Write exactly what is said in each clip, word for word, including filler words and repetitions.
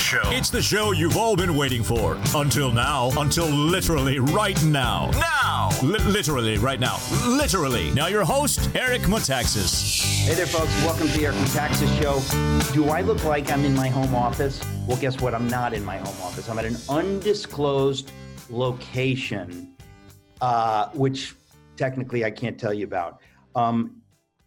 Show. It's the show you've all been waiting for. Until now. Until literally right now. Now! Li- literally right now. Literally. Now your host, Eric Metaxas. Hey there, folks. Welcome to the Eric Metaxas Show. Do I look like I'm in my home office? Well, guess what? I'm not in my home office. I'm at an undisclosed location, uh, which technically I can't tell you about. Um,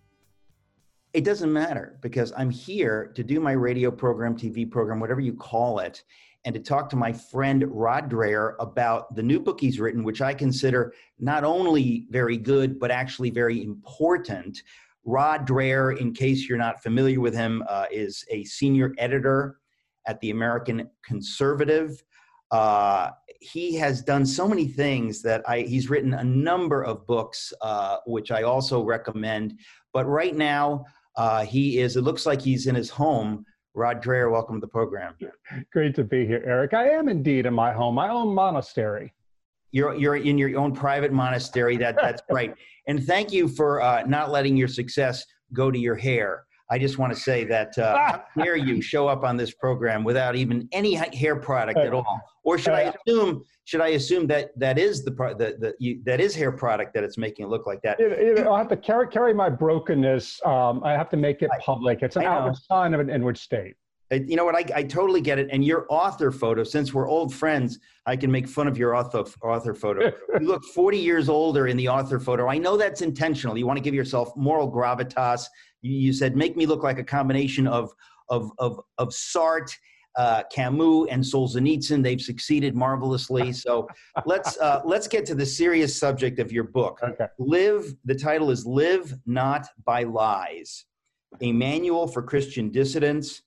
It doesn't matter because I'm here to do my radio program, T V program, whatever you call it, and to talk to my friend Rod Dreher about the new book he's written, which I consider not only very good, but actually very important. Rod Dreher, in case you're not familiar with him, uh, is a senior editor at the American Conservative. Uh, he has done so many things that I, he's written a number of books, uh, which I also recommend. But right now, Uh, he is, it looks like he's in his home. Rod Dreher, welcome to the program. Great to be here, Eric. I am indeed in my home, my own monastery. You're you're in your own private monastery. That That's right. And thank you for uh, not letting your success go to your hair. I just want to say that uh, how dare you show up on this program without even any hair product at all? Or should I assume should I assume that that is the the, the you, that is hair product that it's making it look like that? You know, I have to carry carry my brokenness. Um, I have to make it public. It's an outward sign of an inward state. You know what? I, I totally get it. And your author photo, since we're old friends, I can make fun of your author author photo. You look forty years older in the author photo. I know that's intentional. You want to give yourself moral gravitas. You, you said, make me look like a combination of of of of Sartre, uh, Camus, and Solzhenitsyn. They've succeeded marvelously. So let's uh, let's get to the serious subject of your book. Okay. Live. The title is "Live Not by Lies: A Manual for Christian Dissidents."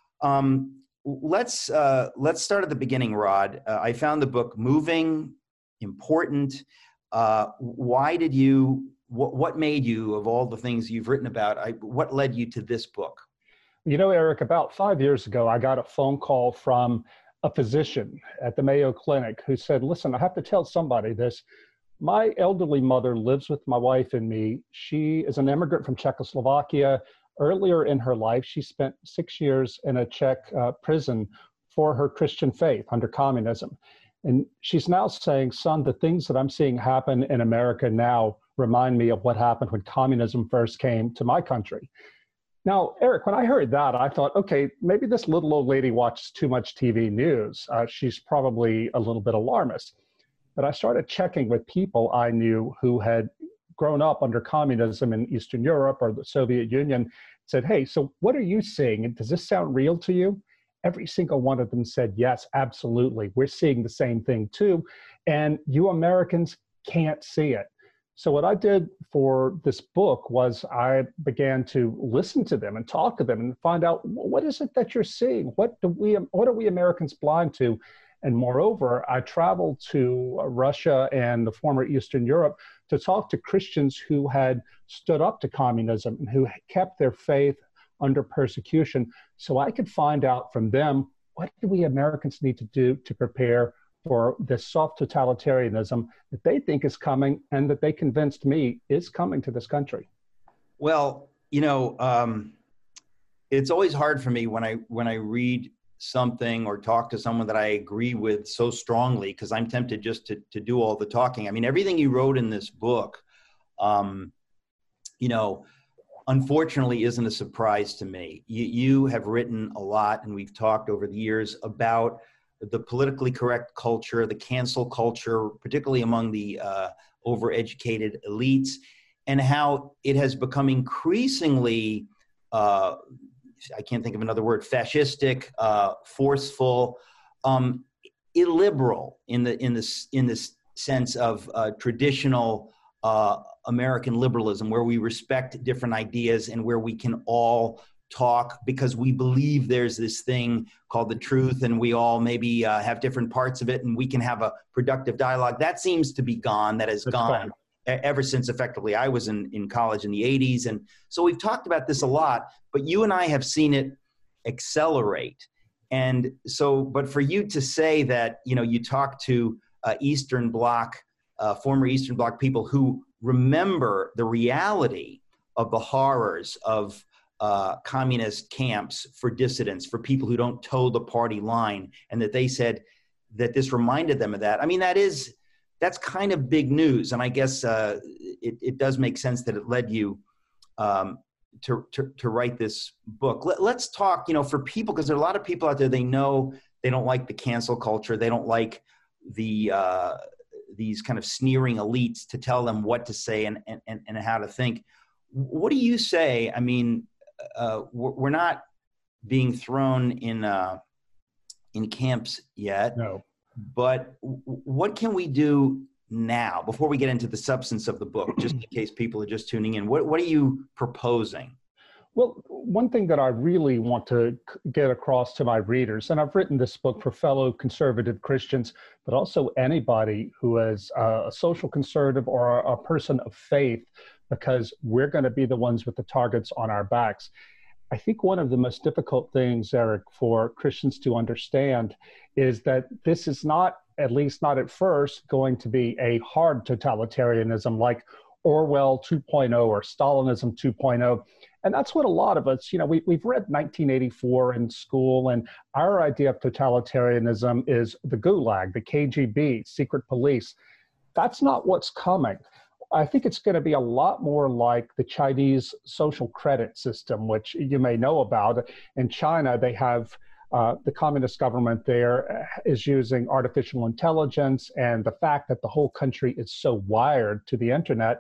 Um, let's uh, let's start at the beginning, Rod. Uh, I found the book moving, important. Uh, why did you? What, what made you, of all the things you've written about, I, what led you to this book? You know, Eric, about five years ago, I got a phone call from a physician at the Mayo Clinic who said, "Listen, I have to tell somebody this. My elderly mother lives with my wife and me. She is an immigrant from Czechoslovakia. Earlier in her life, she spent six years in a Czech uh, prison for her Christian faith under communism. And she's now saying, son, the things that I'm seeing happen in America now remind me of what happened when communism first came to my country." Now, Eric, when I heard that, I thought, okay, maybe this little old lady watches too much T V news. Uh, she's probably a little bit alarmist. But I started checking with people I knew who had grown up under communism in Eastern Europe or the Soviet Union, said, hey, so what are you seeing? And does this sound real to you? Every single one of them said, yes, absolutely. We're seeing the same thing too. And you Americans can't see it. So what I did for this book was I began to listen to them and talk to them and find out, what is it that you're seeing? What do we, what are we Americans blind to? And moreover, I traveled to Russia and the former Eastern Europe to talk to Christians who had stood up to communism and who kept their faith under persecution, so I could find out from them, what do we Americans need to do to prepare for this soft totalitarianism that they think is coming and that they convinced me is coming to this country? Well, you know, um, it's always hard for me when I when I read something or talk to someone that I agree with so strongly, because I'm tempted just to to do all the talking. I mean, everything you wrote in this book, um, you know, unfortunately isn't a surprise to me. You, you have written a lot, and we've talked over the years about the politically correct culture, the cancel culture, particularly among the uh, overeducated elites, and how it has become increasingly, uh, I can't think of another word, fascistic, uh, forceful, um, illiberal in the in this in this sense of uh, traditional uh, American liberalism, where we respect different ideas and where we can all talk because we believe there's this thing called the truth, and we all maybe uh, have different parts of it, and we can have a productive dialogue. That seems to be gone. That has That's gone fine. ever since effectively I was in, in college in the eighties. And so we've talked about this a lot, but you and I have seen it accelerate. And so, but for you to say that, you know, you talk to uh, Eastern Bloc, uh, former Eastern Bloc people who remember the reality of the horrors of uh, communist camps for dissidents, for people who don't toe the party line, and that they said that this reminded them of that. I mean, that is, that's kind of big news. And I guess uh, it, it does make sense that it led you um, to, to, to write this book. Let, let's talk, you know, for people, because there are a lot of people out there, they know they don't like the cancel culture. They don't like the, uh, these kind of sneering elites to tell them what to say and, and, and how to think. What do you say? I mean, uh, we're not being thrown in, uh, in camps yet, no. But what can we do now before we get into the substance of the book, just in case people are just tuning in? What, what are you proposing? Well, one thing that I really want to get across to my readers, and I've written this book for fellow conservative Christians, but also anybody who is a social conservative or a person of faith, because we're going to be the ones with the targets on our backs. I think one of the most difficult things, Eric, for Christians to understand is that this is not, at least not at first, going to be a hard totalitarianism like Orwell two point oh or Stalinism two point oh. And that's what a lot of us, you know, we, we've read nineteen eighty-four in school, and our idea of totalitarianism is the Gulag, the K G B, secret police. That's not what's coming. I think it's going to be a lot more like the Chinese social credit system, which you may know about. In China, they have uh, the communist government there is using artificial intelligence and the fact that the whole country is so wired to the internet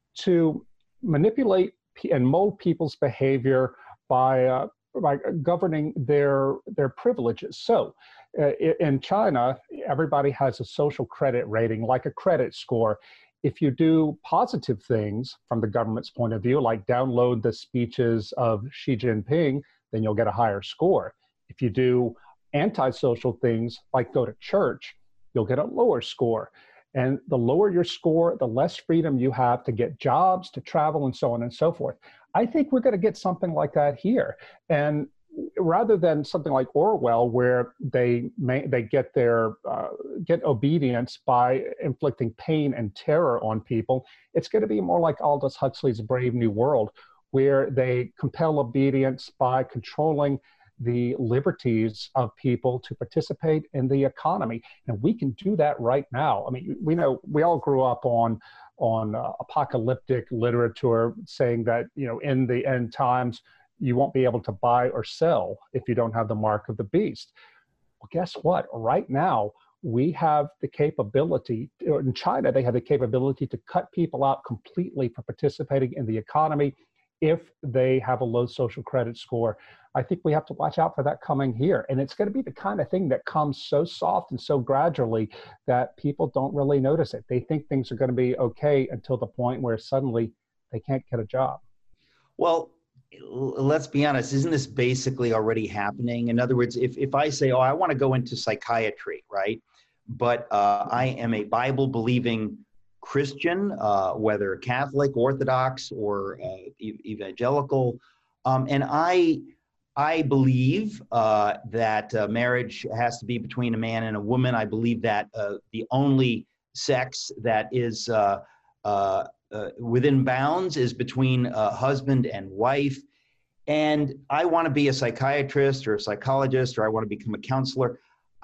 to manipulate and mold people's behavior by uh, by governing their their privileges. So uh, in China, everybody has a social credit rating, like a credit score. If you do positive things from the government's point of view, like download the speeches of Xi Jinping, then you'll get a higher score. If you do antisocial things, like go to church, you'll get a lower score. And the lower your score, the less freedom you have to get jobs, to travel, and so on and so forth. I think we're going to get something like that here. And rather than something like Orwell, where they may, they get their uh, get obedience by inflicting pain and terror on people, it's going to be more like Aldous Huxley's Brave New World, where they compel obedience by controlling the liberties of people to participate in the economy. And we can do that right now. I mean, we know, we all grew up on on uh, apocalyptic literature saying that, you know, in the end times, you won't be able to buy or sell if you don't have the mark of the beast. Well, guess what? Right now, we have the capability, in China, they have the capability to cut people out completely from participating in the economy if they have a low social credit score. I think we have to watch out for that coming here. And it's going to be the kind of thing that comes so soft and so gradually that people don't really notice it. They think things are going to be okay until the point where suddenly they can't get a job. Well, let's be honest, isn't this basically already happening? In other words, if, if I say, oh, I want to go into psychiatry, right? But uh, I am a Bible-believing Christian, uh, whether Catholic, Orthodox, or uh, e- evangelical, um, and I I believe uh, that uh, marriage has to be between a man and a woman. I believe that uh, the only sex that is uh, uh, uh, within bounds is between a husband and wife. And I want to be a psychiatrist or a psychologist, or I want to become a counselor.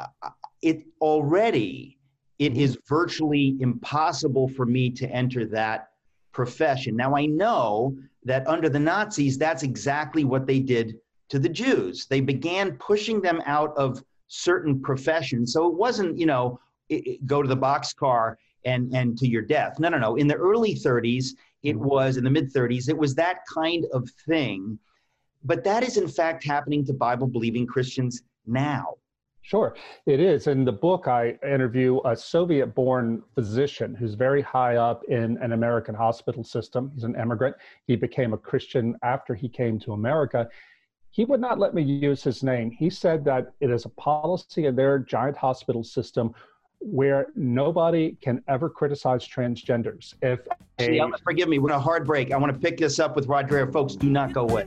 It already, it is virtually impossible for me to enter that profession. Now, I know that under the Nazis, that's exactly what they did to the Jews. They began pushing them out of certain professions. So it wasn't, you know, it, it, go to the boxcar and, and to your death. No, no, no. In the early thirties, it was, in the mid thirties, it was that kind of thing. But that is in fact happening to Bible-believing Christians now. Sure, it is. In the book, I interview a Soviet-born physician who's very high up in an American hospital system. He's an immigrant. He became a Christian after he came to America. He would not let me use his name. He said that it is a policy in their giant hospital system where nobody can ever criticize transgenders. If a, See, forgive me, we're on a hard break. I want to pick this up with Roger. Folks, do not go away.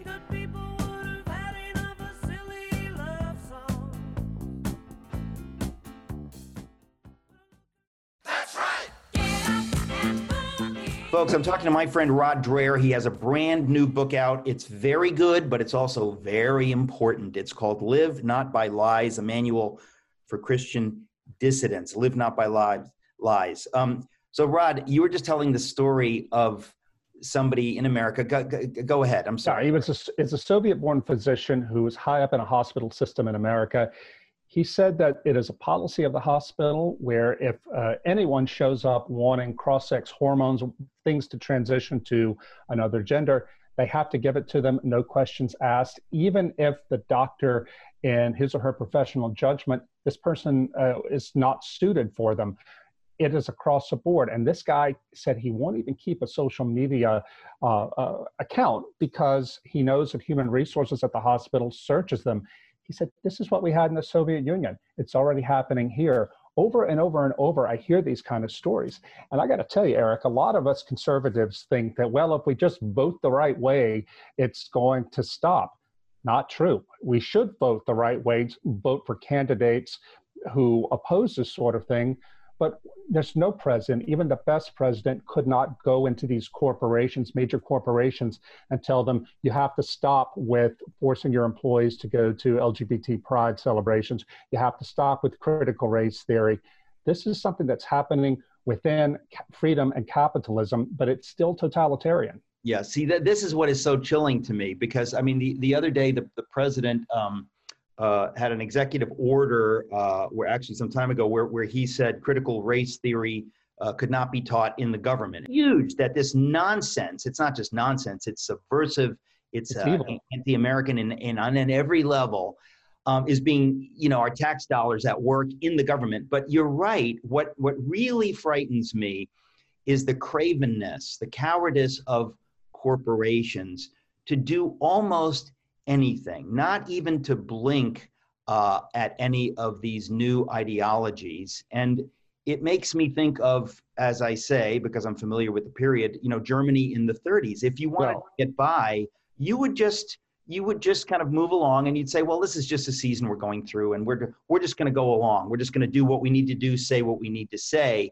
Folks, I'm talking to my friend Rod Dreher. He has a brand new book out. It's very good, but it's also very important. It's called Live Not by Lies, a manual for Christian dissidents. Live Not by Lies. lies. Um, so, Rod, you were just telling the story of somebody in America. Go, go, go ahead. I'm sorry. Yeah, he was a, it's a Soviet-born physician who was high up in a hospital system in America. He said that it is a policy of the hospital where if uh, anyone shows up wanting cross-sex hormones, things to transition to another gender, they have to give it to them, no questions asked, even if the doctor, in his or her professional judgment, this person uh, is not suited for them. It is across the board. And this guy said he won't even keep a social media uh, uh, account because he knows that human resources at the hospital searches them. He said, this is what we had in the Soviet Union. It's already happening here. Over and over and over, I hear these kind of stories. And I got to tell you, Eric, a lot of us conservatives think that, well, if we just vote the right way, it's going to stop. Not true. We should vote the right way, vote for candidates who oppose this sort of thing. But there's no president, even the best president could not go into these corporations, major corporations, and tell them you have to stop with forcing your employees to go to L G B T pride celebrations. You have to stop with critical race theory. This is something that's happening within freedom and capitalism, but it's still totalitarian. Yeah, see, that this is what is so chilling to me because, I mean, the, the other day, the, the president um, Uh, had an executive order uh, where actually some time ago where, where he said critical race theory uh, could not be taught in the government. Huge that this nonsense, it's not just nonsense, it's subversive, it's, it's uh, anti-American in, in, on every level, um, is being, you know, our tax dollars at work in the government. But you're right, what, what really frightens me is the cravenness, the cowardice of corporations to do almost anything, not even to blink uh, at any of these new ideologies. And it makes me think of, as I say, because I'm familiar with the period, you know, Germany in the thirties. If you wanted well, to get by, you would just you would just kind of move along and you'd say, well, this is just a season we're going through and we're we're just going to go along. We're just going to do what we need to do, say what we need to say.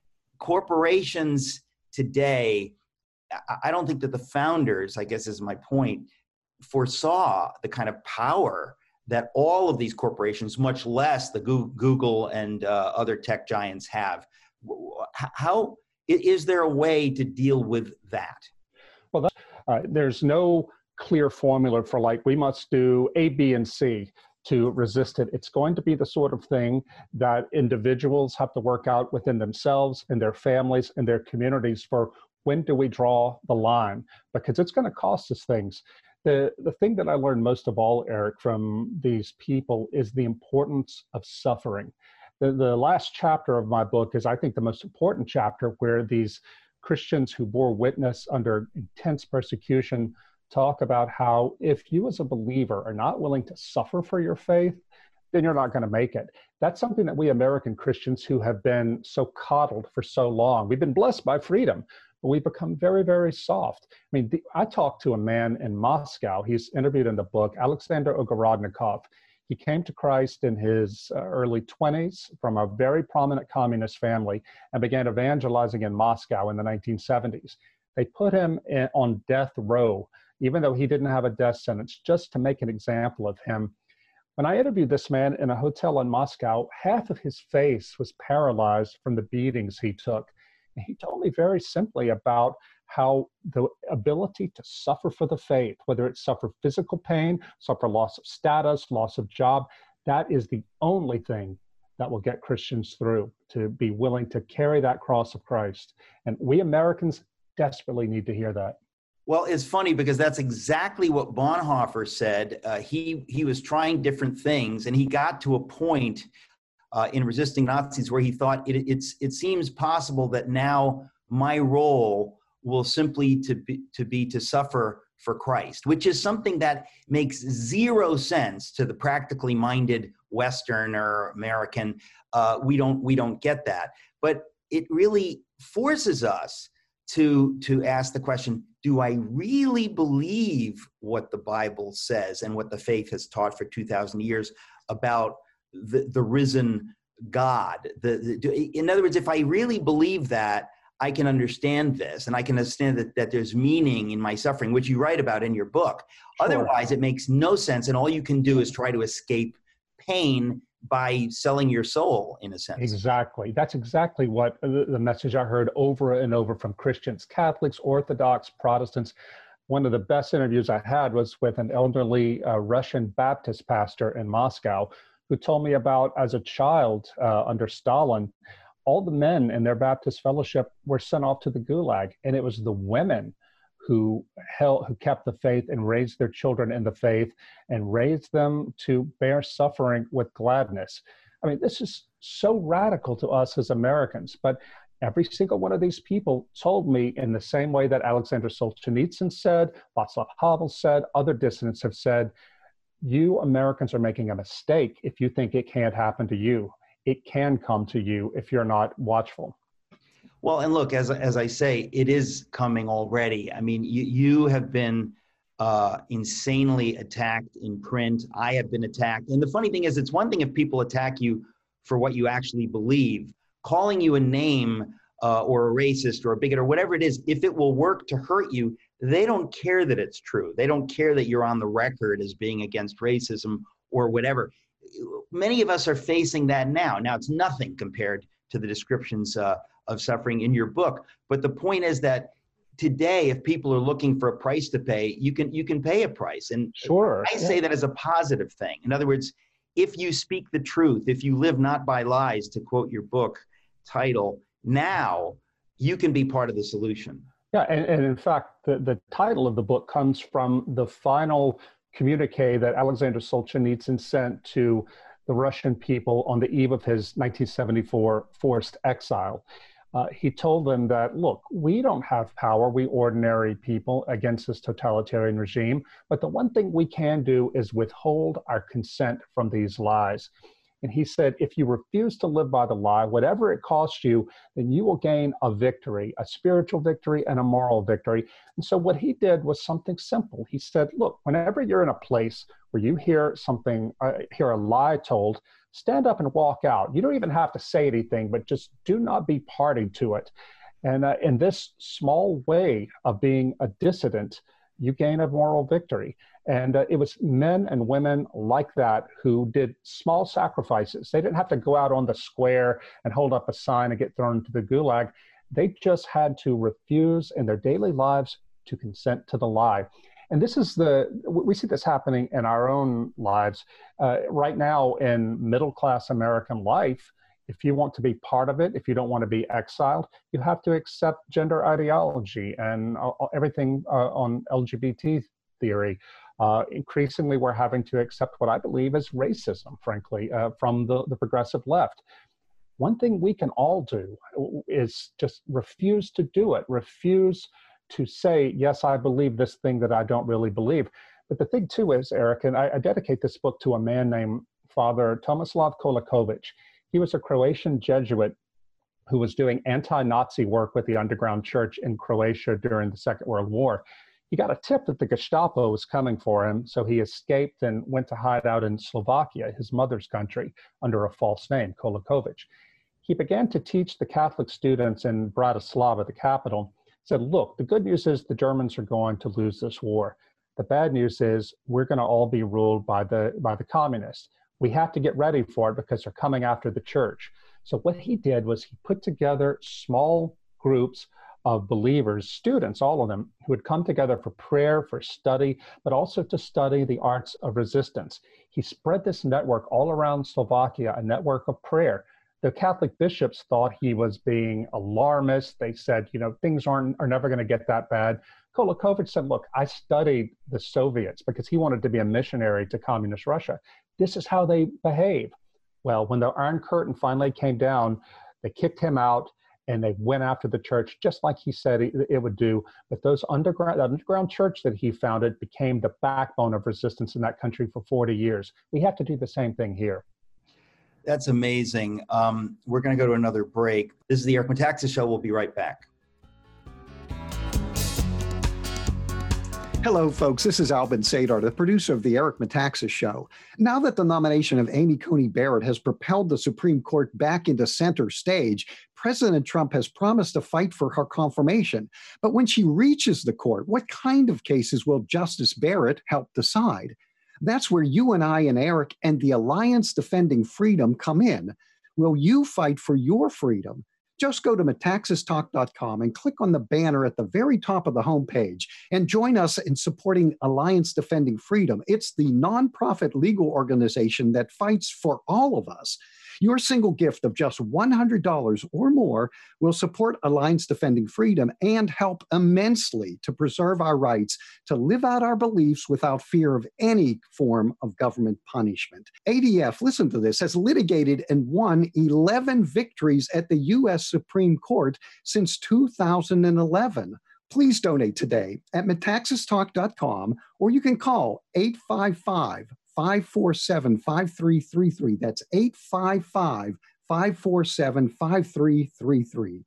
Corporations today, I don't think that the founders, I guess is my point, foresaw the kind of power that all of these corporations, much less the Google and uh, other tech giants have. How is there a way to deal with that? Well, uh, there's no clear formula for like, we must do A, B, and C to resist it. It's going to be the sort of thing that individuals have to work out within themselves and their families and their communities for when do we draw the line, because it's going to cost us things. The, the thing that I learned most of all, Eric, from these people is the importance of suffering. The, the last chapter of my book is, I think, the most important chapter where these Christians who bore witness under intense persecution talk about how if you as a believer are not willing to suffer for your faith, then you're not going to make it. That's something that we American Christians who have been so coddled for so long, we've been blessed by freedom, but we've become very, very soft. I mean, the, I talked to a man in Moscow. He's interviewed in the book, Alexander Ogorodnikov. He came to Christ in his uh, early twenties from a very prominent communist family and began evangelizing in Moscow in the nineteen seventies. They put him in, on death row, even though he didn't have a death sentence, just to make an example of him. When I interviewed this man in a hotel in Moscow, half of his face was paralyzed from the beatings he took. And he told me very simply about how the ability to suffer for the faith, whether it's suffer physical pain, suffer loss of status, loss of job, that is the only thing that will get Christians through, to be willing to carry that cross of Christ. And we Americans desperately need to hear that. Well, it's funny because that's exactly what Bonhoeffer said. Uh, he, he was trying different things, and he got to a point uh, in resisting Nazis where he thought it, it's, it seems possible that now my role will simply to be, to be to suffer for Christ, which is something that makes zero sense to the practically minded Western or American. Uh, we don't we don't get that, but it really forces us to to ask the question: do I really believe what the Bible says and what the faith has taught for two thousand years about the, the risen God? The, the, in other words, if I really believe that, I can understand this, and I can understand that, that there's meaning in my suffering, which you write about in your book. Sure. Otherwise, it makes no sense, and all you can do is try to escape pain by selling your soul, in a sense. Exactly. That's exactly what the message I heard over and over from Christians, Catholics, Orthodox, Protestants. One of the best interviews I had was with an elderly uh, Russian Baptist pastor in Moscow who told me about, as a child uh, under Stalin, all the men in their Baptist fellowship were sent off to the Gulag, and it was the women who held, who kept the faith and raised their children in the faith and raised them to bear suffering with gladness. I mean, this is so radical to us as Americans, but every single one of these people told me, in the same way that Alexander Solzhenitsyn said, Václav Havel said, other dissidents have said, you Americans are making a mistake if you think it can't happen to you. It can come to you if you're not watchful. Well, and look, as as I say, it is coming already. I mean, you, you have been uh, insanely attacked in print. I have been attacked. And the funny thing is, it's one thing if people attack you for what you actually believe. Calling you a name uh, or a racist or a bigot or whatever it is, if it will work to hurt you, they don't care that it's true. They don't care that you're on the record as being against racism or whatever. Many of us are facing that now. Now, it's nothing compared to the descriptions uh, of suffering in your book. But the point is that today, if people are looking for a price to pay, you can you can pay a price. And sure, I say yeah. that as a positive thing. In other words, if you speak the truth, if you live not by lies, to quote your book title, now you can be part of the solution. Yeah, and, and in fact, the, the title of the book comes from the final communique that Alexander Solzhenitsyn sent to the Russian people on the eve of his nineteen seventy-four forced exile. Uh, he told them that, look, we don't have power, we ordinary people, against this totalitarian regime, but the one thing we can do is withhold our consent from these lies. And he said, if you refuse to live by the lie, whatever it costs you, then you will gain a victory, a spiritual victory and a moral victory. And so what he did was something simple. He said, look, whenever you're in a place where you hear something, uh, hear a lie told, stand up and walk out. You don't even have to say anything, but just do not be party to it. And uh, in this small way of being a dissident, you gain a moral victory. And uh, it was men and women like that who did small sacrifices. They didn't have to go out on the square and hold up a sign and get thrown into the gulag. They just had to refuse in their daily lives to consent to the lie. And this is the, we see this happening in our own lives. Uh, right now in middle-class American life, if you want to be part of it, if you don't want to be exiled, you have to accept gender ideology and uh, everything uh, on L G B T theory. Uh, increasingly, we're having to accept what I believe is racism, frankly, uh, from the, the progressive left. One thing we can all do is just refuse to do it, refuse to say, yes, I believe this thing that I don't really believe. But the thing too is, Eric, and I, I dedicate this book to a man named Father Tomislav Kolakovic. He was a Croatian Jesuit who was doing anti-Nazi work with the underground church in Croatia during the Second World War. He got a tip that the Gestapo was coming for him, so he escaped and went to hide out in Slovakia, his mother's country, under a false name, Kolakovic. He began to teach the Catholic students in Bratislava, the capital. He said, look, the good news is the Germans are going to lose this war. The bad news is we're going to all be ruled by the, by the communists. We have to get ready for it because they're coming after the church. So what he did was he put together small groups of believers, students, all of them, who would come together for prayer, for study, but also to study the arts of resistance. He spread this network all around Slovakia, a network of prayer. The Catholic bishops thought he was being alarmist. They said, you know, things aren't are never going to get that bad. Kolakovic said, look, I studied the Soviets because he wanted to be a missionary to communist Russia. This is how they behave. Well, when the Iron Curtain finally came down, they kicked him out and they went after the church just like he said it, it would do. But those underground, that underground church that he founded became the backbone of resistance in that country for forty years. We have to do the same thing here. That's amazing. Um, we're going to go to another break. This is the Eric Metaxas Show. We'll be right back. Hello, folks. This is Albin Sadar, the producer of The Eric Metaxas Show. Now that the nomination of Amy Coney Barrett has propelled the Supreme Court back into center stage, President Trump has promised to fight for her confirmation. But when she reaches the court, what kind of cases will Justice Barrett help decide? That's where you and I and Eric and the Alliance Defending Freedom come in. Will you fight for your freedom? Just go to metaxas talk dot com and click on the banner at the very top of the homepage and join us in supporting Alliance Defending Freedom. It's the nonprofit legal organization that fights for all of us. Your single gift of just one hundred dollars or more will support Alliance Defending Freedom and help immensely to preserve our rights to live out our beliefs without fear of any form of government punishment. A D F, listen to this, has litigated and won eleven victories at the U S Supreme Court since two thousand eleven. Please donate today at metaxas talk dot com, or you can call eight five five, five four seven, five three three three. That's eight five five, five four seven, five three three three.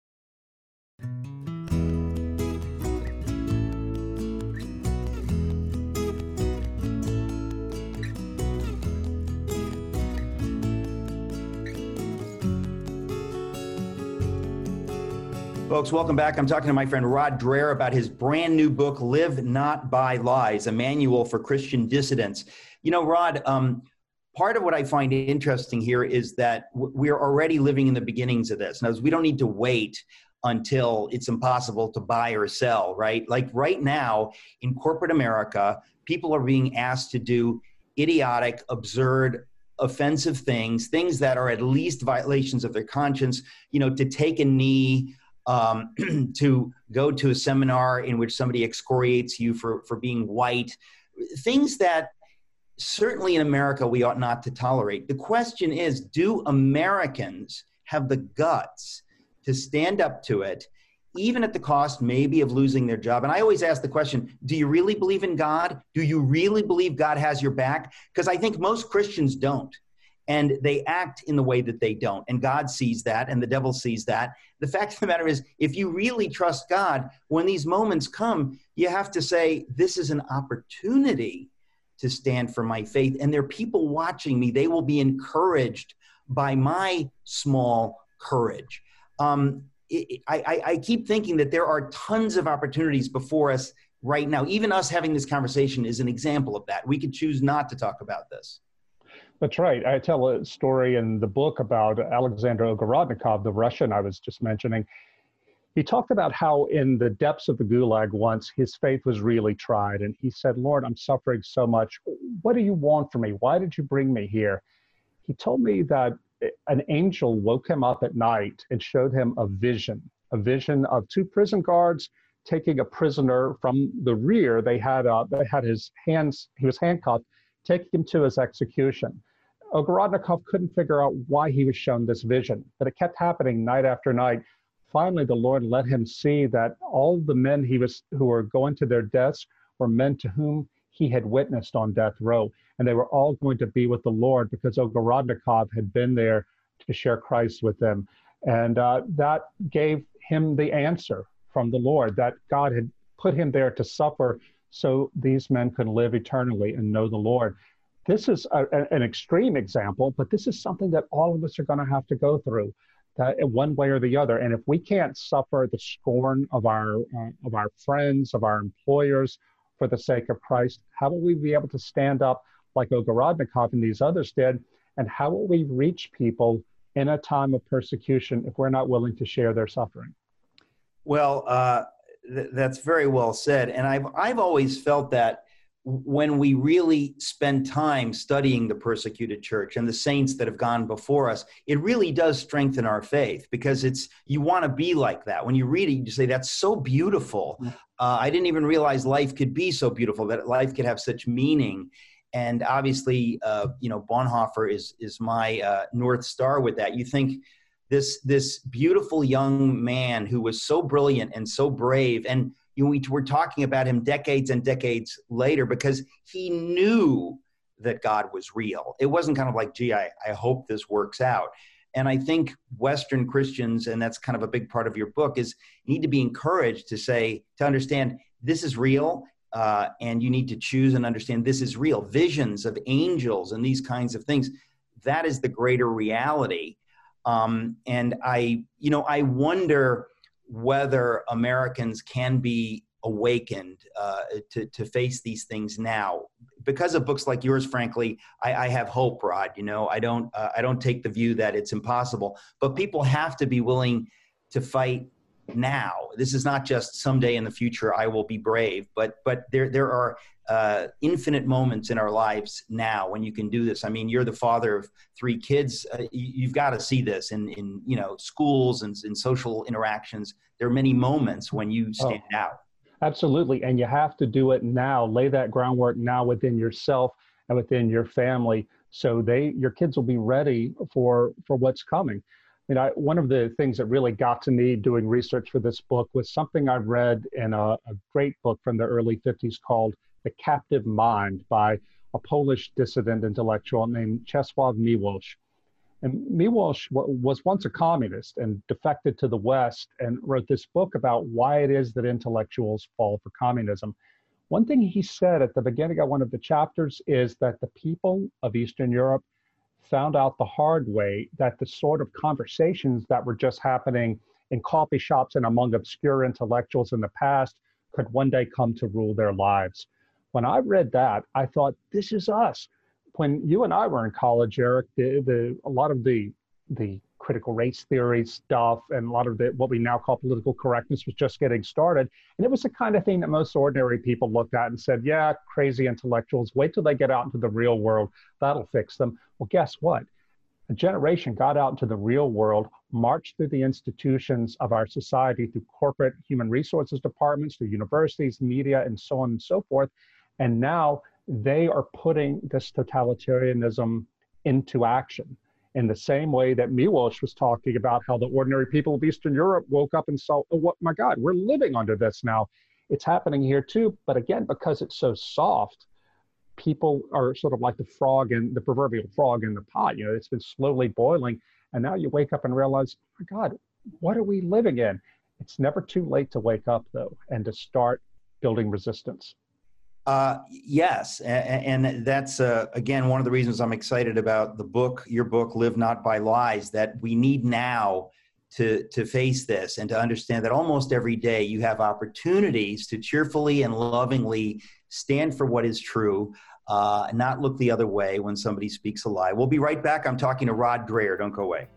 Folks, welcome back. I'm talking to my friend Rod Dreher about his brand new book, Live Not by Lies, a manual for Christian dissidents. You know, Rod, um, part of what I find interesting here is that w- we're already living in the beginnings of this. Now, we don't need to wait until it's impossible to buy or sell, right? Like right now in corporate America, people are being asked to do idiotic, absurd, offensive things, things that are at least violations of their conscience, you know, to take a knee, Um, to go to a seminar in which somebody excoriates you for, for being white, things that certainly in America we ought not to tolerate. The question is, do Americans have the guts to stand up to it, even at the cost maybe of losing their job? And I always ask the question, do you really believe in God? Do you really believe God has your back? Because I think most Christians don't. And they act in the way that they don't. And God sees that, and the devil sees that. The fact of the matter is, if you really trust God, when these moments come, you have to say, this is an opportunity to stand for my faith. And there are people watching me. They will be encouraged by my small courage. Um, it, I, I keep thinking that there are tons of opportunities before us right now. Even us having this conversation is an example of that. We could choose not to talk about this. That's right. I tell a story in the book about Alexander Ogorodnikov, the Russian I was just mentioning. He talked about how in the depths of the Gulag once, his faith was really tried. And he said, Lord, I'm suffering so much. What do you want from me? Why did you bring me here? He told me that an angel woke him up at night and showed him a vision, a vision of two prison guards taking a prisoner from the rear. They had, uh, they had his hands, he was handcuffed, taking him to his execution. Ogorodnikov couldn't figure out why he was shown this vision, but it kept happening night after night. Finally, the Lord let him see that all the men he was who were going to their deaths were men to whom he had witnessed on death row, and they were all going to be with the Lord because Ogorodnikov had been there to share Christ with them. And uh, that gave him the answer from the Lord, that God had put him there to suffer so these men could live eternally and know the Lord. This is a, an extreme example, but this is something that all of us are going to have to go through, uh, one way or the other. And if we can't suffer the scorn of our uh, of our friends, of our employers, for the sake of Christ, how will we be able to stand up like Ogorodnikov and these others did? And how will we reach people in a time of persecution if we're not willing to share their suffering? Well, uh, th- that's very well said. And I've I've always felt that when we really spend time studying the persecuted church and the saints that have gone before us, it really does strengthen our faith, because it's, you want to be like that. When you read it, you say, that's so beautiful. Uh, I didn't even realize life could be so beautiful, that life could have such meaning. And obviously, uh, you know, Bonhoeffer is, is my uh, North Star with that. You think this, this beautiful young man who was so brilliant and so brave, and You know, we were talking about him decades and decades later because he knew that God was real. It wasn't kind of like, gee, I, I hope this works out. And I think Western Christians, and that's kind of a big part of your book, is need to be encouraged to say, to understand this is real. uh, and you need to choose and understand this is real. Visions of angels and these kinds of things, that is the greater reality. Um, and I, you know, I wonder whether Americans can be awakened uh, to, to face these things now. Because of books like yours, frankly, I, I have hope, Rod. You know, I don't, uh, I don't take the view that it's impossible, but people have to be willing to fight now. This is not just someday in the future I will be brave, but but there there are uh, infinite moments in our lives now when you can do this. I mean, you're the father of three kids. Uh, you, you've got to see this in in you know schools and in social interactions. There are many moments when you stand oh. out. Absolutely. And you have to do it now, lay that groundwork now within yourself and within your family, so they, your kids will be ready for, for what's coming. You know, one of the things that really got to me doing research for this book was something I read in a, a great book from the early fifties called The Captive Mind by a Polish dissident intellectual named Czesław Miłosz. And Miłosz was once a communist and defected to the West and wrote this book about why it is that intellectuals fall for communism. One thing he said at the beginning of one of the chapters is that the people of Eastern Europe found out the hard way that the sort of conversations that were just happening in coffee shops and among obscure intellectuals in the past could one day come to rule their lives. When I read that, I thought, this is us. When you and I were in college, Eric, the, the a lot of the the critical race theory stuff and a lot of the what we now call political correctness was just getting started. And it was the kind of thing that most ordinary people looked at and said, yeah, crazy intellectuals, wait till they get out into the real world. That'll fix them. Well, guess what? A generation got out into the real world, marched through the institutions of our society, through corporate human resources departments, through universities, media, and so on and so forth. And now they are putting this totalitarianism into action in the same way that Miłosz was talking about how the ordinary people of Eastern Europe woke up and saw, oh, what, my God, we're living under this now. It's happening here too. But again, because it's so soft, people are sort of like the frog in the proverbial frog in the pot. You know, it's been slowly boiling. And now you wake up and realize, oh my God, what are we living in? It's never too late to wake up, though, and to start building resistance. Uh, yes, and, and that's, uh, again, one of the reasons I'm excited about the book, your book, Live Not by Lies, that we need now to, to face this and to understand that almost every day you have opportunities to cheerfully and lovingly stand for what is true, uh, not look the other way when somebody speaks a lie. We'll be right back. I'm talking to Rod Dreher. Don't go away.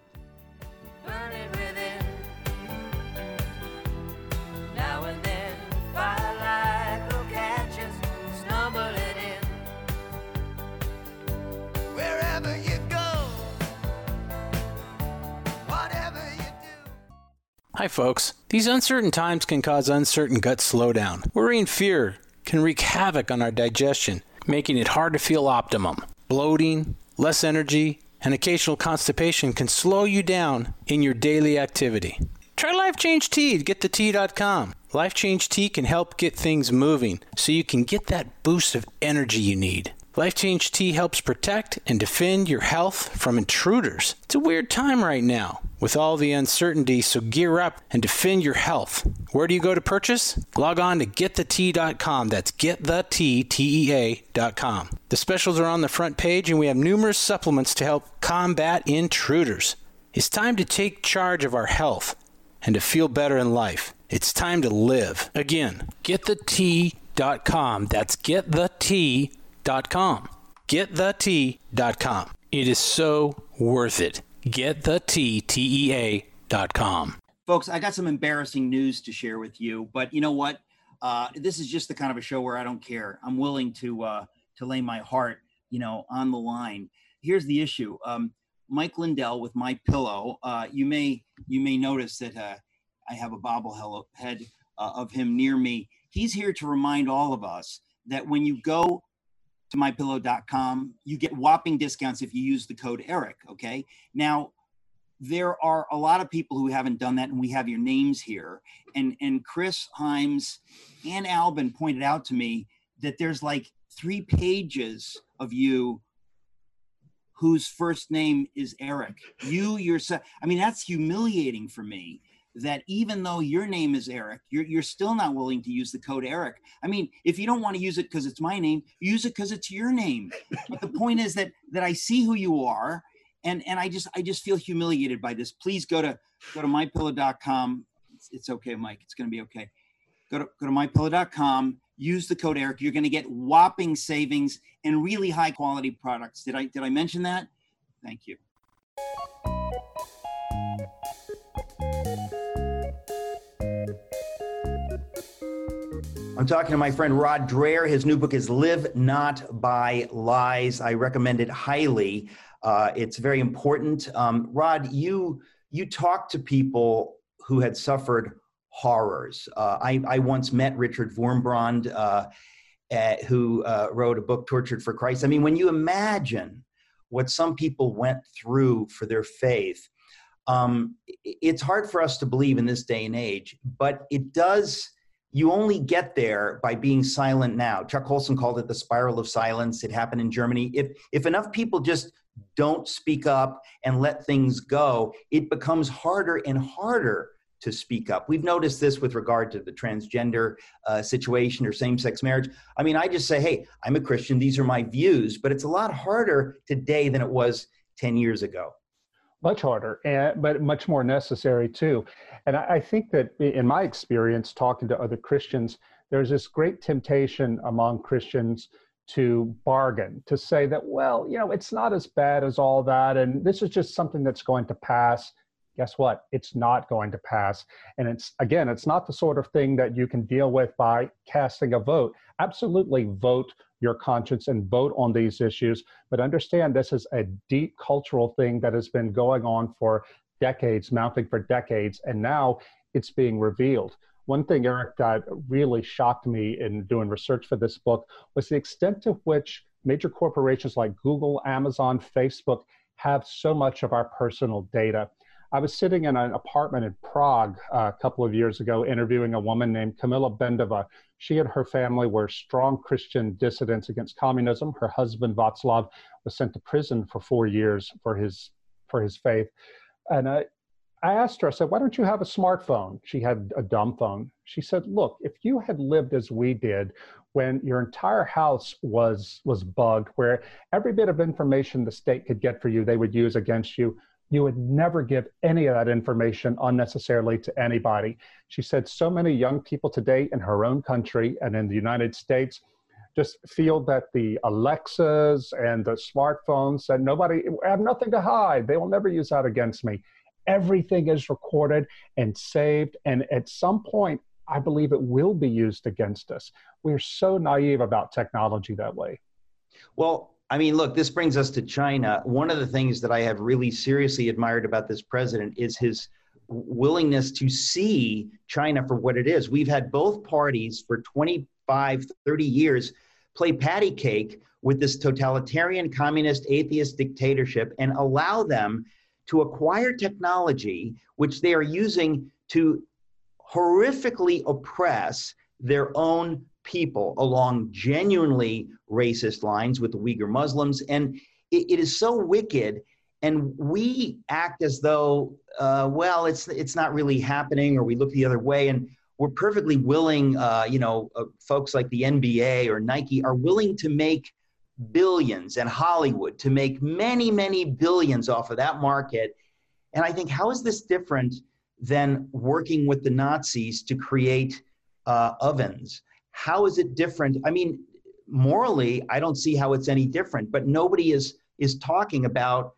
Hi folks, these uncertain times can cause uncertain gut slowdown. Worry and fear can wreak havoc on our digestion, making it hard to feel optimum. Bloating, less energy, and occasional constipation can slow you down in your daily activity. Try Life Change Tea at get the tea dot com. Life Change Tea can help get things moving so you can get that boost of energy you need. Life Change Tea helps protect and defend your health from intruders. It's a weird time right now with all the uncertainty, so gear up and defend your health. Where do you go to purchase? Log on to get the tea dot com. That's get the tea, T E A dot com. The specials are on the front page, and we have numerous supplements to help combat intruders. It's time to take charge of our health and to feel better in life. It's time to live. Again, get the tea dot com. That's get the tea dot com. get the tea dot com. It is so worth it. get the tea, T E A dot com. Folks, I got some embarrassing news to share with you, but you know what? Uh, this is just the kind of a show where I don't care. I'm willing to uh, to lay my heart, you know, on the line. Here's the issue. Um, Mike Lindell with My Pillow. Uh, you may you may notice that uh, I have a bobblehead uh, of him near me. He's here to remind all of us that when you go to my pillow dot com, you get whopping discounts if you use the code Eric, okay? Now, there are a lot of people who haven't done that, and we have your names here. And, and Chris Himes and Albin pointed out to me that there's like three pages of you whose first name is Eric. You yourself, I mean, that's humiliating for me, that even though your name is Eric, you're, you're still not willing to use the code Eric. I mean, if you don't want to use it because it's my name, use it because it's your name. But the point is that that I see who you are, and, and I just I just feel humiliated by this. Please go to go to my pillow dot com. It's, it's okay, Mike. It's going to be okay. Go to go to my pillow dot com. Use the code Eric. You're going to get whopping savings and really high quality products. Did I did I mention that? Thank you. I'm talking to my friend Rod Dreher. His new book is Live Not by Lies. I recommend it highly. Uh, it's very important. Um, Rod, you you talk to people who had suffered horrors. Uh, I, I once met Richard Wurmbrand, uh, uh, who uh, wrote a book, Tortured for Christ. I mean, when you imagine what some people went through for their faith, um, it's hard for us to believe in this day and age, but it does. You only get there by being silent now. Chuck Colson called it the spiral of silence. It happened in Germany. If if enough people just don't speak up and let things go, it becomes harder and harder to speak up. We've noticed this with regard to the transgender uh, situation or same-sex marriage. I mean, I just say, hey, I'm a Christian. These are my views. But it's a lot harder today than it was ten years ago. Much harder, and, but much more necessary too. And I, I think that in my experience, talking to other Christians, there's this great temptation among Christians to bargain, to say that, well, you know, it's not as bad as all that, and this is just something that's going to pass. Guess what? It's not going to pass. And it's, again, it's not the sort of thing that you can deal with by casting a vote. Absolutely vote your conscience and vote on these issues, but understand this is a deep cultural thing that has been going on for decades, mounting for decades, and now it's being revealed. One thing, Eric, that really shocked me in doing research for this book was the extent to which major corporations like Google, Amazon, Facebook have so much of our personal data. I was sitting in an apartment in Prague uh, a couple of years ago interviewing a woman named Kamila Bendova. She and her family were strong Christian dissidents against communism. Her husband, Václav, was sent to prison for four years for his, for his faith. And I, I asked her, I said, why don't you have a smartphone? She had a dumb phone. She said, look, if you had lived as we did, when your entire house was, was bugged, where every bit of information the state could get for you, they would use against you, you would never give any of that information unnecessarily to anybody. She said so many young people today in her own country and in the United States just feel that the Alexas and the smartphones, and nobody, I have nothing to hide. They will never use that against me. Everything is recorded and saved. And at some point, I believe it will be used against us. We're so naive about technology that way. Well, I mean, look, this brings us to China. One of the things that I have really seriously admired about this president is his willingness to see China for what it is. We've had both parties for twenty-five, thirty years play patty cake with this totalitarian, communist, atheist dictatorship and allow them to acquire technology which they are using to horrifically oppress their own people along genuinely racist lines with the Uyghur Muslims. And it, it is so wicked. And we act as though, uh, well, it's it's not really happening, or we look the other way. And we're perfectly willing, uh, you know, uh, folks like the N B A or Nike are willing to make billions, and Hollywood to make many, many billions off of that market. And I think, how is this different than working with the Nazis to create uh, ovens? How is it different? I mean, morally, I don't see how it's any different, but nobody is is talking about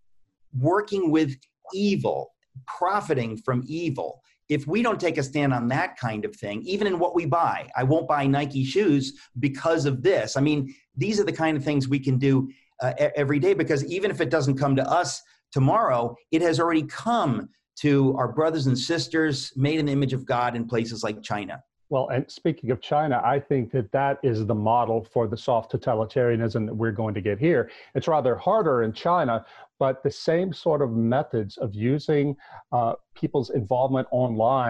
working with evil, profiting from evil. If we don't take a stand on that kind of thing, even in what we buy, I won't buy Nike shoes because of this. I mean, these are the kind of things we can do uh, every day, because even if it doesn't come to us tomorrow, it has already come to our brothers and sisters made in the image of God in places like China. Well, and speaking of China, I think that that is the model for the soft totalitarianism that we're going to get here. It's rather harder in China, but the same sort of methods of using uh, people's involvement online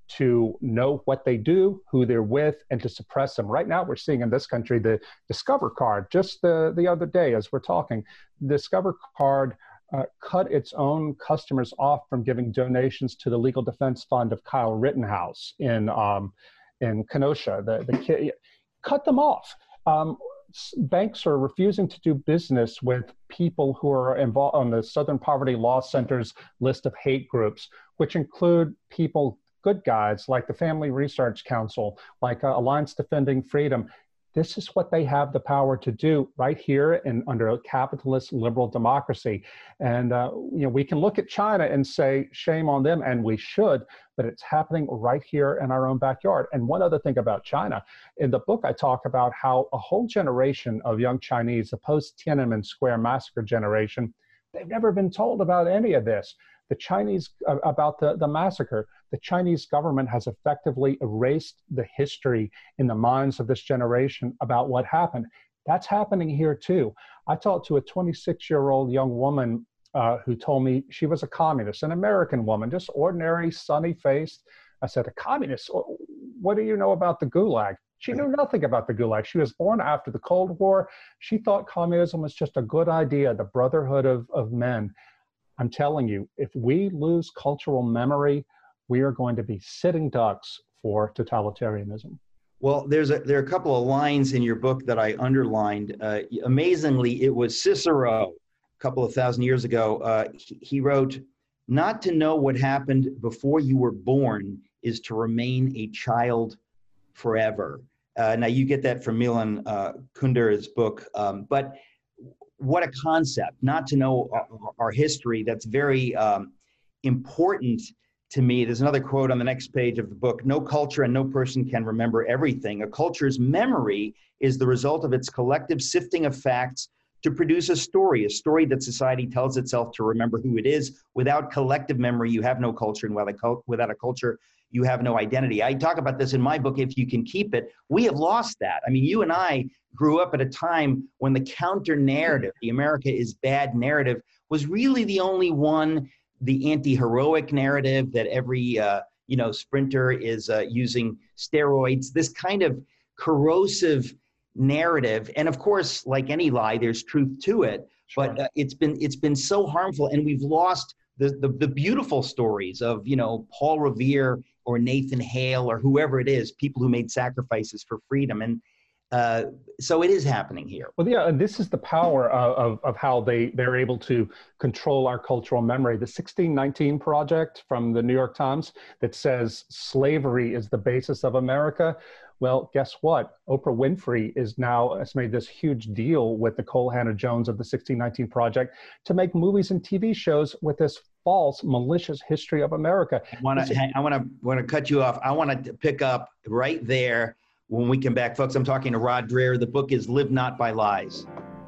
to know what they do, who they're with, and to suppress them. Right now, we're seeing in this country the Discover card. Just the, the other day, as we're talking, Discover card uh, cut its own customers off from giving donations to the Legal Defense Fund of Kyle Rittenhouse in um, in Kenosha. The, the kid, cut them off. Um, banks are refusing to do business with people who are involved on the Southern Poverty Law Center's list of hate groups, which include people, good guys like the Family Research Council, like uh, Alliance Defending Freedom. This is what they have the power to do right here in under a capitalist liberal democracy. And uh, you know, we can look at China and say shame on them, and we should, but it's happening right here in our own backyard. And one other thing about China, in the book I talk about how a whole generation of young Chinese, the post-Tiananmen Square massacre generation, they've never been told about any of this. The Chinese, uh, about the, the massacre, the Chinese government has effectively erased the history in the minds of this generation about what happened. That's happening here too. I talked to a twenty-six-year-old young woman uh, who told me she was a communist, an American woman, just ordinary, sunny-faced. I said, a communist? What do you know about the Gulag? She knew nothing about the Gulag. She was born after the Cold War. She thought communism was just a good idea, the brotherhood of, of men. I'm telling you, if we lose cultural memory, we are going to be sitting ducks for totalitarianism. Well, there's a, there are a couple of lines in your book that I underlined. Uh, amazingly, it was Cicero, a couple of thousand years ago. Uh, he, he wrote, "Not to know what happened before you were born is to remain a child forever." Uh, now, you get that from Milan uh, Kunder's book, um, but what a concept, not to know our, our history. That's very um, important to me. There's another quote on the next page of the book: "No culture and no person can remember everything. A culture's memory is the result of its collective sifting of facts to produce a story, a story that society tells itself to remember who it is. Without collective memory, you have no culture, and without a culture, you have no identity." I talk about this in my book, If You Can Keep It. We have lost that. I mean, you and I grew up at a time when the counter narrative, the America is bad narrative, was really the only one, the anti-heroic narrative that every uh, you know sprinter is uh, using steroids, this kind of corrosive narrative. And of course, like any lie, there's truth to it, Sure. but uh, it's been it's been so harmful, and we've lost the, the the beautiful stories of, you know, Paul Revere or Nathan Hale or whoever it is, people who made sacrifices for freedom. And uh, so it is happening here. Well, yeah, and this is the power of, of, of how they, they're able to control our cultural memory. The sixteen nineteen Project from the New York Times that says slavery is the basis of America. Well, guess what? Oprah Winfrey is now has made this huge deal with Nicole Hannah-Jones of the sixteen nineteen Project to make movies and T V shows with this false, malicious history of America. I want to I want to want to cut you off. I want to pick up right there when we come back, folks. I'm talking to Rod Dreher. The book is Live Not by Lies.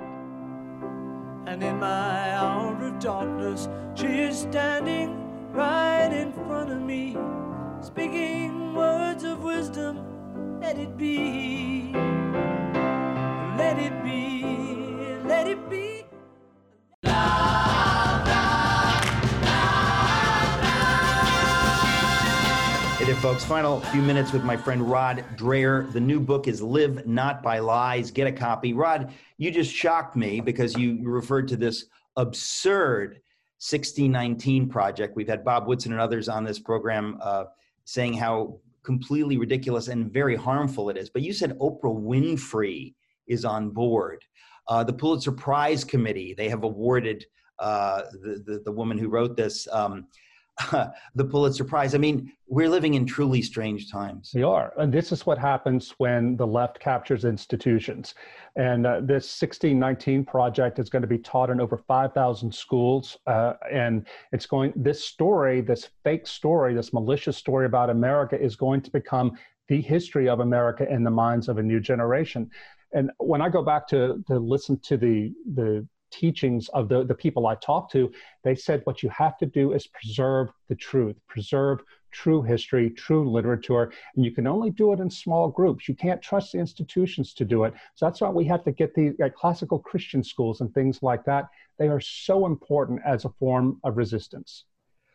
And in my hour of darkness, she is standing right in front of me, speaking words of wisdom. Let it be, let it be, let it be. Hey there, folks. Final few minutes with my friend Rod Dreher. The new book is Live Not by Lies. Get a copy. Rod, you just shocked me because you referred to this absurd sixteen nineteen Project. We've had Bob Woodson and others on this program uh, saying how completely ridiculous and very harmful it is. But you said Oprah Winfrey is on board. Uh, the Pulitzer Prize Committee, they have awarded uh, the, the, the woman who wrote this um, the Pulitzer Prize. I mean, we're living in truly strange times. We are. And this is what happens when the left captures institutions. And uh, this sixteen nineteen Project is going to be taught in over five thousand schools. Uh, and it's going, this story, this fake story, this malicious story about America is going to become the history of America in the minds of a new generation. And when I go back to, to listen to the, the teachings of the, the people I talked to, they said what you have to do is preserve the truth, preserve true history, true literature, and you can only do it in small groups. You can't trust the institutions to do it. So that's why we have to get the uh, classical Christian schools and things like that. They are so important as a form of resistance.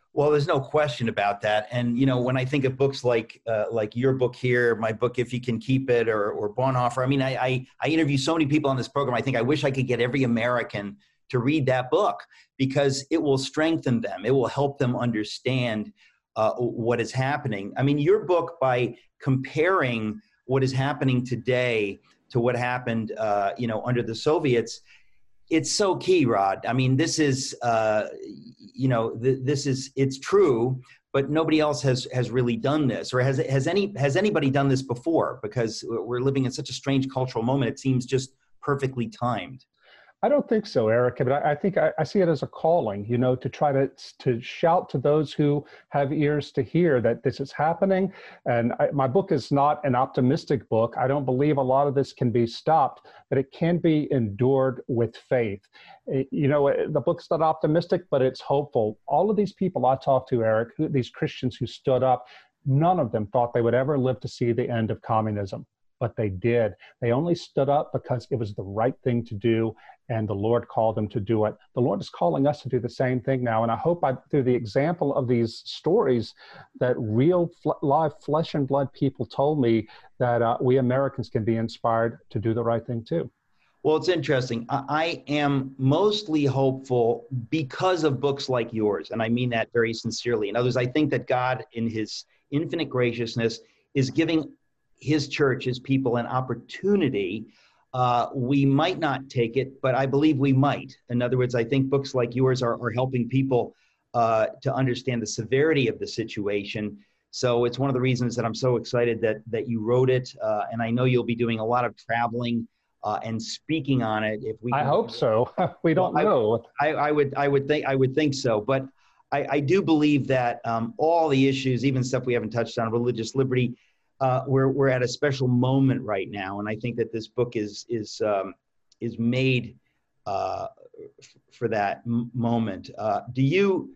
Well, there's no question about that. And, you know, when I think of books like uh, like your book here, my book, If You Can Keep It, or, or Bonhoeffer, I mean, I, I, I interview so many people on this program. I think I wish I could get every American to read that book, because it will strengthen them. It will help them understand uh, what is happening. I mean, your book, by comparing what is happening today to what happened, uh, you know, under the Soviets, it's so key, Rod. I mean, this is, uh, you know, th- this is, it's true, but nobody else has has really done this, or has has any has anybody done this before? Because we're living in such a strange cultural moment. It seems just perfectly timed. I don't think so, Eric, but I, I think I, I see it as a calling, you know, to try to to shout to those who have ears to hear that this is happening. And I, my book is not an optimistic book. I don't believe a lot of this can be stopped, but it can be endured with faith. It, you know, the book's not optimistic, but it's hopeful. All of these people I talked to, Eric, who, these Christians who stood up, none of them thought they would ever live to see the end of communism. But they did. They only stood up because it was the right thing to do, and the Lord called them to do it. The Lord is calling us to do the same thing now, and I hope I, through the example of these stories that real fl- live flesh and blood people told me, that uh, we Americans can be inspired to do the right thing too. Well, it's interesting. I, I am mostly hopeful because of books like yours, and I mean that very sincerely. In others, I think that God, in his infinite graciousness, is giving his church, his people, an opportunity. Uh, we might not take it, but I believe we might. In other words, I think books like yours are, are helping people uh, to understand the severity of the situation. So it's one of the reasons that I'm so excited that that you wrote it. Uh, and I know you'll be doing a lot of traveling uh, and speaking on it. If we, I hope so. We don't well, know. I, I, I would, I would think, I would think so. But I, I do believe that um, all the issues, even stuff we haven't touched on, religious liberty, Uh, we're we're at a special moment right now, and I think that this book is is um, is made uh, f- for that m- moment. Uh, do you?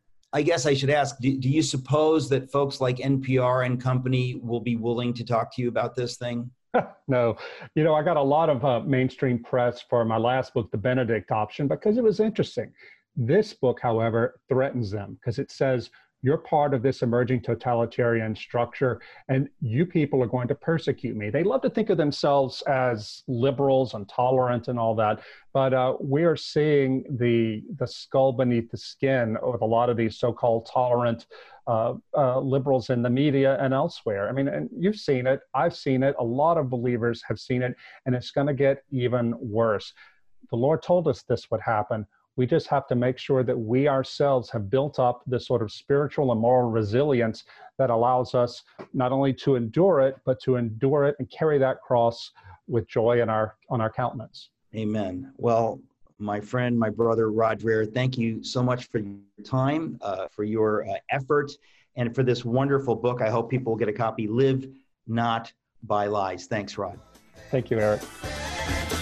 I guess I should ask. Do, do you suppose that folks like N P R and company will be willing to talk to you about this thing? No, you know, I got a lot of uh, mainstream press for my last book, The Benedict Option, because it was interesting. This book, however, threatens them because it says, you're part of this emerging totalitarian structure, and you people are going to persecute me. They love to think of themselves as liberals and tolerant and all that, but uh, we are seeing the the skull beneath the skin of a lot of these so-called tolerant uh, uh, liberals in the media and elsewhere. I mean, and you've seen it. I've seen it. A lot of believers have seen it, and it's going to get even worse. The Lord told us this would happen. We just have to make sure that we ourselves have built up this sort of spiritual and moral resilience that allows us not only to endure it, but to endure it and carry that cross with joy in our, on our countenance. Amen. Well, my friend, my brother, Rod Dreher, thank you so much for your time, uh, for your uh, effort, and for this wonderful book. I hope people will get a copy, Live Not by Lies. Thanks, Rod. Thank you, Eric.